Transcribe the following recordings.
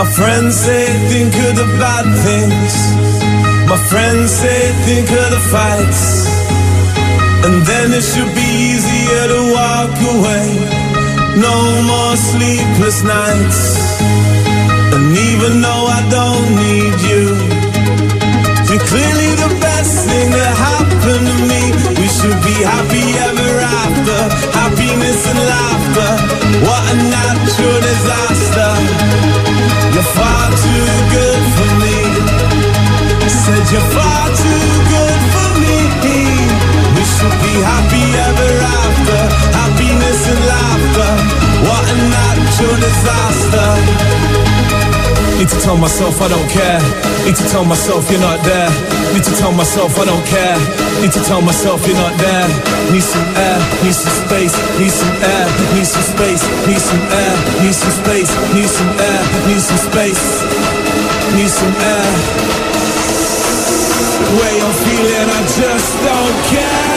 My friends say think of the bad things. My friends say think of the fights. And then it should be easier to walk away. No more sleepless nights. And even though I don't need you, you're clearly the best thing that happened to me. We should be happy ever after. Happiness and laughter. What a natural disaster. You're far too good for me. Said you're far too good for me. We should be happy ever after. Happiness and laughter. What a natural disaster. Need to tell myself I don't care. Need to tell myself you're not there. Need to tell myself I don't care. Need to tell myself you're not there. Need some air, need some space, need some air, need some space, need some air, need some space, need some air, need some space, need some air. The way I'm feeling, I just don't care.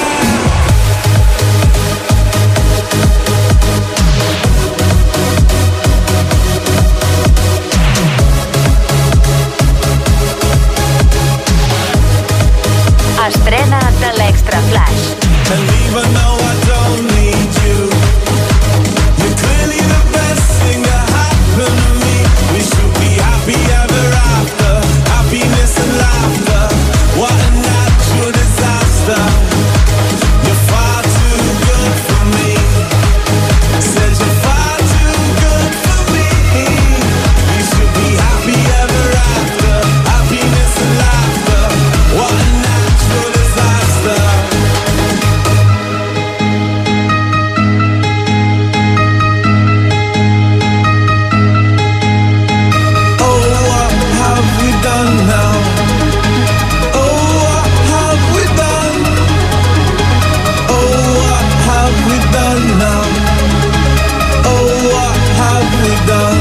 Estrena de l'Extra Flash. And even though I don't need you, you're clearly the best thing that happened to me. We should be happy ever after. Happiness and laughter. What a natural disaster. You're far too good for me. Said you're far too good for me. We should be happy ever after. Happiness and laughter. What a natural disaster. Oh, what have we done now? Oh, what have we done? Oh, what have we done now? Oh, what have we done?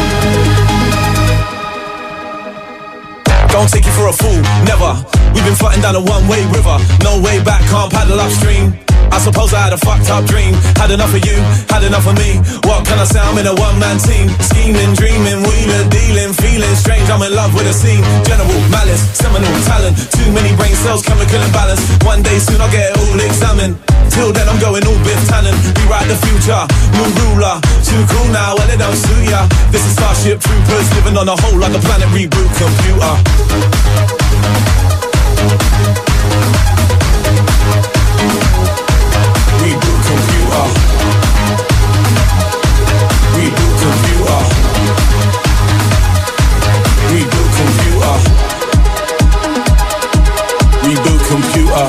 Don't take you for a fool, never. We've been floating down a one-way river. No way back, can't paddle upstream. I suppose I had a fucked up dream. Had enough of you, had enough of me. What can I say, I'm in a one-man team. Scheming, dreaming, wheeler, dealing, feeling strange. I'm in love with a scene. General malice, seminal talent. Too many brain cells, chemical imbalance. One day soon I'll get it all examined. Till then I'm going all Biff Tannen. Rewrite the future, new ruler. Too cool now, well it don't suit ya. This is Starship Troopers, living on a whole like a planet reboot computer. Reboot computer. Reboot computer. Reboot computer. Reboot computer.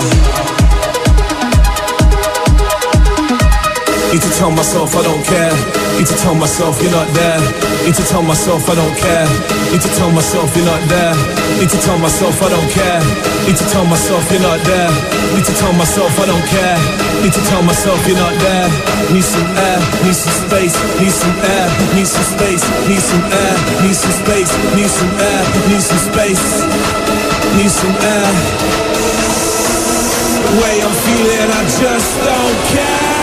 Need to tell myself I don't care. Need to tell myself you're not there. Need to tell myself I don't care. Need to tell myself you're not there. Need to tell myself I don't care. Need to tell myself you're not there. Need to tell myself I don't care. Need to tell myself you're not there. Need some air, need some space, need some air, need some space, need some air, need some space, need some air, need some space, need some air. The way I'm feeling, I just don't care.